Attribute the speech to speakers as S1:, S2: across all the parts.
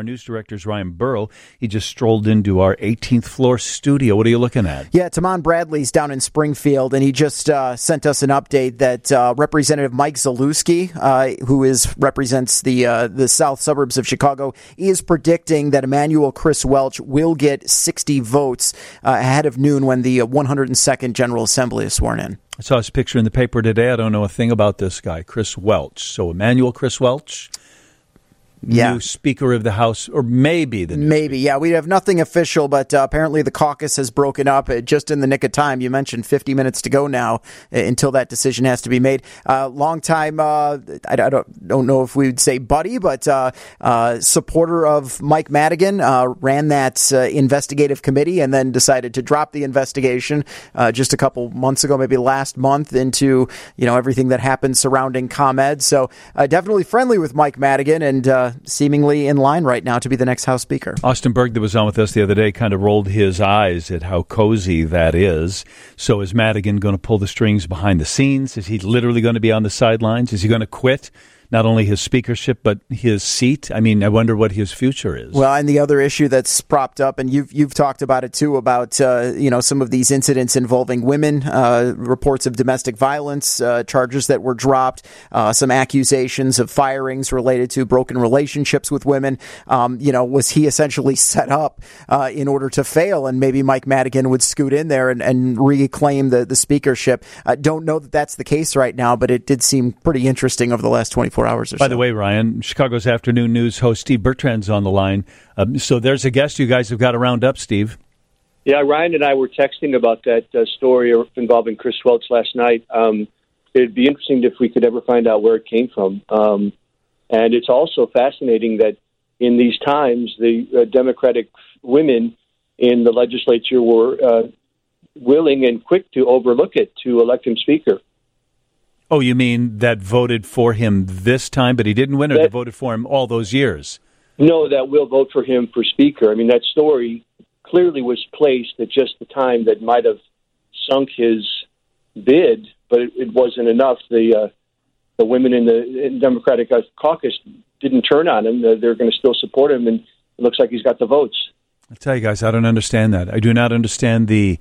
S1: Our news director is Ryan Burrow. He just strolled into our 18th floor studio. What are you looking at?
S2: Yeah, Taman Bradley's down in Springfield, and he just sent us an update that Representative Mike Zalewski, who represents the south suburbs of Chicago, is predicting that Emanuel Chris Welch will get 60 votes ahead of noon when the 102nd General Assembly is sworn in.
S1: I saw his picture in the paper today. I don't know a thing about this guy, Chris Welch. So Emanuel Chris Welch?
S2: Yeah.
S1: New Speaker of the House, or maybe the new
S2: Maybe,
S1: speaker.
S2: yeah. We have nothing official, but apparently the caucus has broken up just in the nick of time. You mentioned 50 minutes to go now until that decision has to be made. Long time, I don't know if we would say buddy, but supporter of Mike Madigan, ran that investigative committee and then decided to drop the investigation just a couple months ago, maybe last month, into everything that happened surrounding ComEd. So definitely friendly with Mike Madigan and seemingly in line right now to be the next House Speaker.
S1: Austin Berg, that was on with us the other day, kind of rolled his eyes at how cozy that is. So is Madigan going to pull the strings behind the scenes? Is he literally going to be on the sidelines? Is he going to quit not only his speakership, but his seat? I mean, I wonder what his future is.
S2: Well, and the other issue that's propped up, and you've talked about it too, about some of these incidents involving women, reports of domestic violence, charges that were dropped, some accusations of firings related to broken relationships with women. Was he essentially set up in order to fail, and maybe Mike Madigan would scoot in there and reclaim the speakership? I don't know that that's the case right now, but it did seem pretty interesting over the last 24 hours or so.
S1: By the way, Ryan, Chicago's Afternoon News host Steve Bertrand's on the line. So there's a guest you guys have got to round up, Steve.
S3: Yeah, Ryan and I were texting about that story involving Chris Welch last night. It'd be interesting if we could ever find out where it came from. And it's also fascinating that in these times, the Democratic women in the legislature were willing and quick to overlook it to elect him Speaker.
S1: Oh, you mean that voted for him this time, but he didn't win, or that voted for him all those years?
S3: No, that will vote for him for Speaker. I mean, that story clearly was placed at just the time that might have sunk his bid, but it wasn't enough. The women in the Democratic caucus didn't turn on him. They're going to still support him, and it looks like he's got the votes.
S1: I tell you guys, I don't understand that. I do not understand the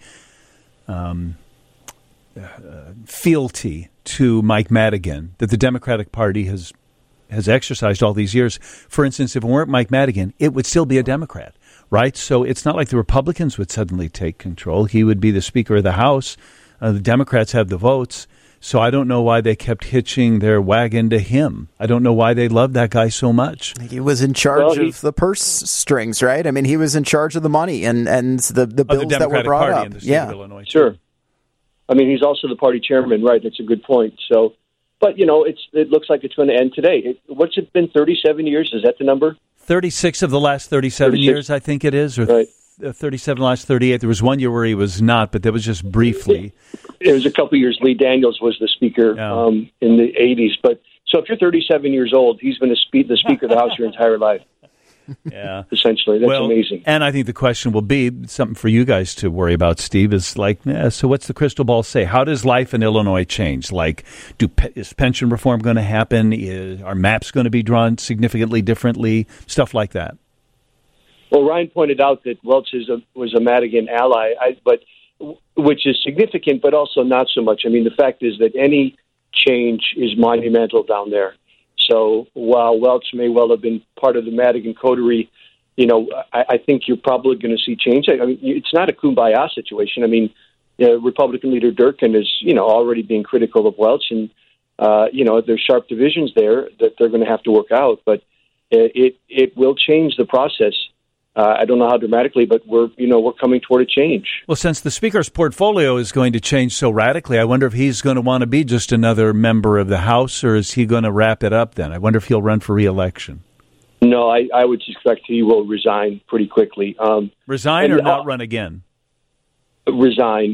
S1: fealty to Mike Madigan that the Democratic Party has exercised all these years. For instance, if it weren't Mike Madigan, it would still be a Democrat, right? So it's not like the Republicans would suddenly take control. He would be the Speaker of the House. The Democrats have the votes. So I don't know why they kept hitching their wagon to him. I don't know why they loved that guy so much.
S2: He was in charge of the purse strings, right? I mean, he was in charge of the money and the bills
S1: the
S2: that were brought
S1: Party
S2: up.
S1: in the state of Illinois.
S3: Sure. I mean, he's also the party chairman, right? That's a good point. So, but, it looks like it's going to end today. What's it been, 37 years? Is that the number?
S1: 36 of the last 37 years, I think it is, or
S3: right.
S1: 37 of the last 38. There was one year where he was not, but that was just briefly.
S3: It was a couple of years. Lee Daniels was the Speaker in the 80s. But so if you're 37 years old, he's been the Speaker of the House your entire life.
S1: Yeah.
S3: Essentially. That's amazing.
S1: And I think the question will be something for you guys to worry about, Steve, is like, so what's the crystal ball say? How does life in Illinois change? Like, is pension reform going to happen? Are maps going to be drawn significantly differently? Stuff like that.
S3: Well, Ryan pointed out that Welch was a Madigan ally, which is significant, but also not so much. I mean, the fact is that any change is monumental down there. So while Welch may well have been part of the Madigan coterie, I think you're probably going to see change. I mean, it's not a kumbaya situation. I mean, Republican leader Durkin is, already being critical of Welch, and there's sharp divisions there that they're going to have to work out. But it will change the process. I don't know how dramatically, but we're coming toward a change.
S1: Well, since the Speaker's portfolio is going to change so radically, I wonder if he's going to want to be just another member of the House, or is he going to wrap it up then? I wonder if he'll run for re-election.
S3: No, I would suspect he will resign pretty quickly.
S1: Resign or not run again?
S3: Resign.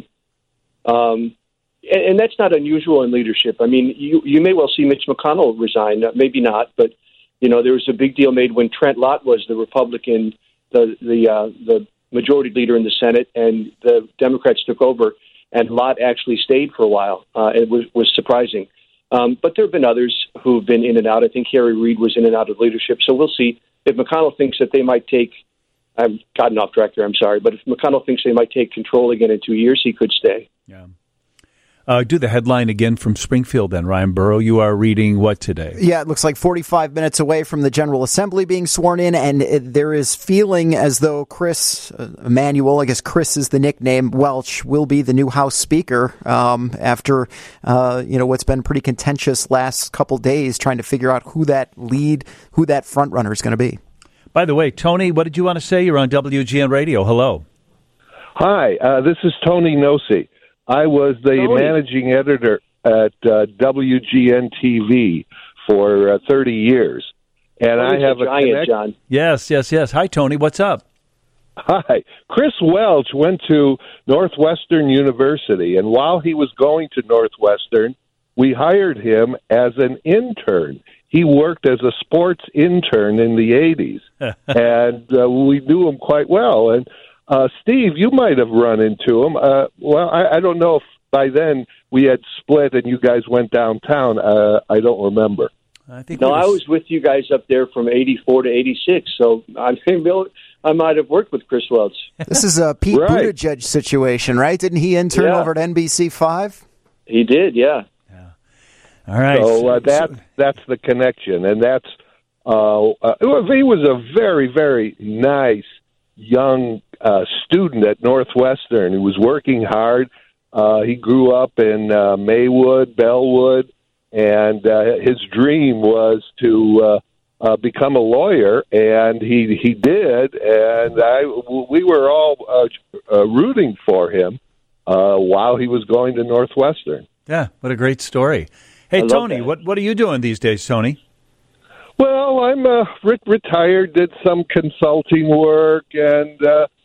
S3: And that's not unusual in leadership. I mean, you may well see Mitch McConnell resign, maybe not, but, there was a big deal made when Trent Lott was the Republican the majority leader in the Senate, and the Democrats took over, and Lott actually stayed for a while. It was surprising. But there have been others who've been in and out. I think Harry Reid was in and out of leadership, so we'll see. if McConnell thinks that they might take, I've gotten off track there, I'm sorry, but if McConnell thinks they might take control again in 2 years, he could stay.
S1: Yeah. Do the headline again from Springfield then, Ryan Burrow. You are reading what today?
S2: Yeah, it looks like 45 minutes away from the General Assembly being sworn in, and there is feeling as though Chris Emanuel, I guess Chris is the nickname, Welch, will be the new House Speaker after what's been pretty contentious last couple days trying to figure out who that front runner is going to be.
S1: By the way, Tony, what did you want to say? You're on WGN Radio. Hello.
S4: Hi, this is Tony Nossi. I was the managing editor at WGN TV for 30 years, and I have a
S3: giant, John.
S1: Yes. Hi, Tony. What's up?
S4: Hi. Chris Welch went to Northwestern University, and while he was going to Northwestern, we hired him as an intern. He worked as a sports intern in the 80s, and we knew him quite well. And Steve, you might have run into him. I don't know if by then we had split and you guys went downtown. I don't remember.
S3: I was with you guys up there from 84 to 86, so I might have worked with Chris Welch.
S2: This is a Pete Buttigieg situation, right? Didn't he intern over at NBC5?
S3: He did, yeah.
S1: All right.
S4: So that's the connection, and that's he was a very, very nice young student at Northwestern. He was working hard. He grew up in Maywood, Bellwood, and his dream was to become a lawyer, and he did. And we were all rooting for him while he was going to Northwestern.
S1: Yeah, what a great story. Hey, Tony, what are you doing these days, Tony?
S4: Well, I'm retired, did some consulting work, and,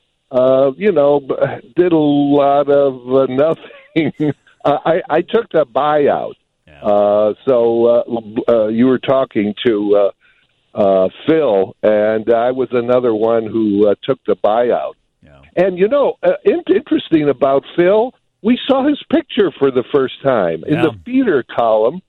S4: did a lot of nothing. I took the buyout. Yeah. So you were talking to Phil, and I was another one who took the buyout. Yeah. And, interesting about Phil, we saw his picture for the first time in the feeder column.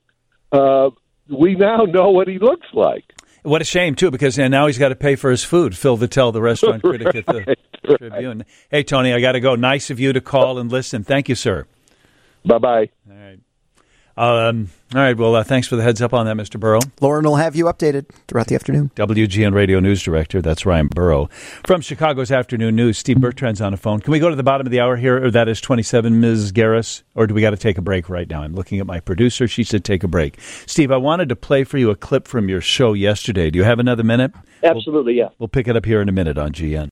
S4: We now know what he looks like.
S1: What a shame, too, because now he's got to pay for his food. Phil Vitale, the restaurant critic at the Tribune. Hey, Tony, I got to go. Nice of you to call and listen. Thank you, sir.
S4: Bye-bye.
S1: All right. All right. Well, thanks for the heads up on that, Mr. Burrow.
S2: Lauren will have you updated throughout the afternoon.
S1: WGN Radio News Director, that's Ryan Burrow. From Chicago's Afternoon News, Steve Bertrand's on the phone. Can we go to the bottom of the hour here, or that is 27, Ms. Garris, or do we got to take a break right now? I'm looking at my producer. She said take a break. Steve, I wanted to play for you a clip from your show yesterday. Do you have another minute?
S3: Absolutely, yeah.
S1: We'll pick it up here in a minute on GN.